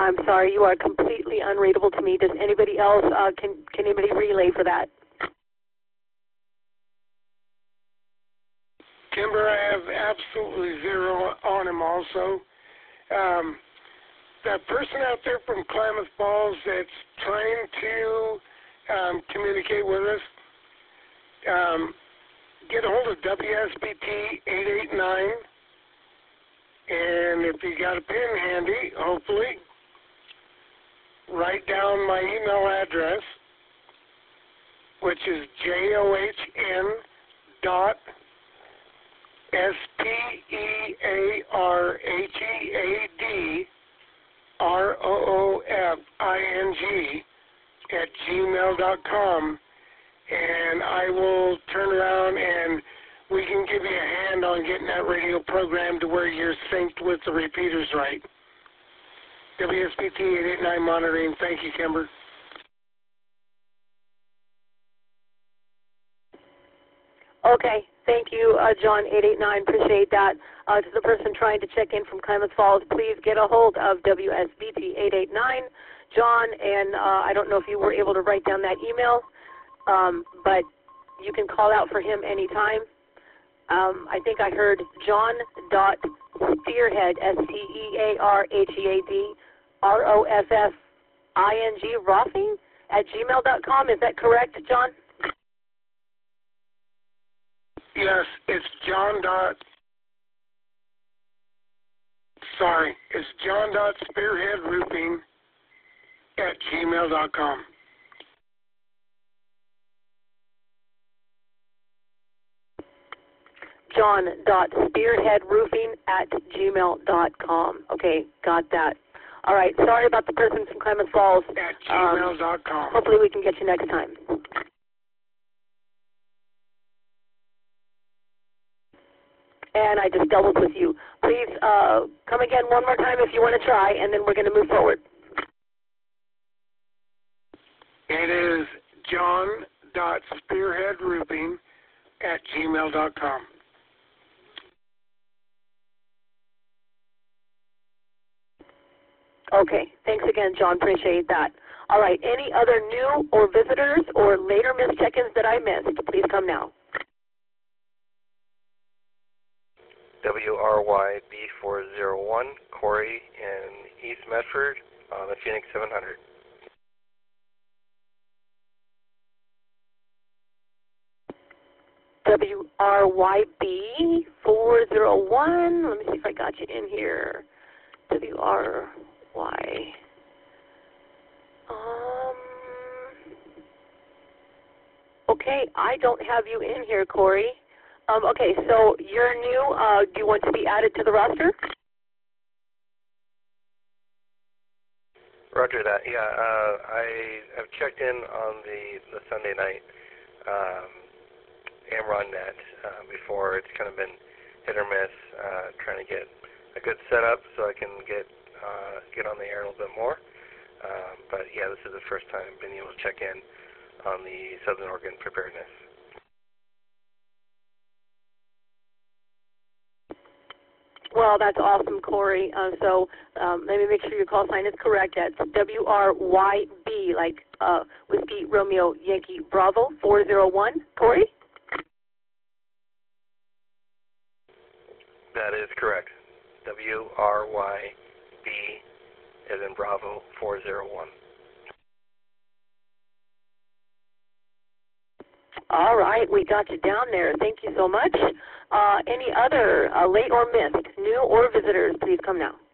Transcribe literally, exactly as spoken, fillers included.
I'm sorry, you are completely unreadable to me. Does anybody else, uh, can, can anybody relay for that? Kimber, I have absolutely zero on him also. Um, that person out there from Klamath Falls that's trying to um, communicate with us, um, get a hold of W S B T eight eight nine, and if you got a pen handy, hopefully, write down my email address, which is J O H N dot S P E A R H E A D R O O F I N G at gmail dot com, and I will turn around and we can give you a hand on getting that radio program to where you're synced with the repeaters right. W S B T eight eight nine monitoring. Thank you, Kimber. Okay, thank you, uh, John eight eight nine. Appreciate that. Uh, to the person trying to check in from Klamath Falls, please get a hold of W S B T eight eight nine, John, and uh, I don't know if you were able to write down that email, um, but you can call out for him anytime. Um, I think I heard John dot Spearhead, S T E A R H E A D R O F F I N G, Roffing, at gmail dot com. Is that correct, John? Yes, it's John dot, sorry, it's John dot Spearhead Roofing at gmail dot com. John dot Spearhead Roofing at gmail dot com. Okay, got that. All right, sorry about the person from Klamath Falls. At gmail dot com. Um, hopefully we can get you next time. And I just doubled with you. Please uh, come again one more time if you want to try, and then we're going to move forward. It is John dot Spearhead Roofing at gmail dot com. Okay, thanks again, John. Appreciate that. All right, any other new or visitors or later missed check-ins that I missed, please come now. W R Y B four zero one, Corey in East Medford on the Phoenix seven hundred. W R Y B four zero one, let me see if I got you in here. W R Y. Um, okay, I don't have you in here, Corey. Um, okay, so you're new. Uh, do you want to be added to the roster? Roger that. Yeah, uh, I have checked in on the, the Sunday night um, Amron net uh, before. It's kind of been hit or miss, uh, trying to get a good setup so I can get uh, get on the air a little bit more. Um, but yeah, this is the first time being able to check in on the Southern Oregon preparedness. Well, that's awesome, Corey. Uh, so um, let me make sure your call sign is correct. That's W R Y B, like uh, Whiskey Romeo Yankee Bravo four zero one. Corey? That is correct. W R Y B as in Bravo four zero one. All right, we got you down there. Thank you so much. Uh, any other uh, late or missed, new or visitors, please come now.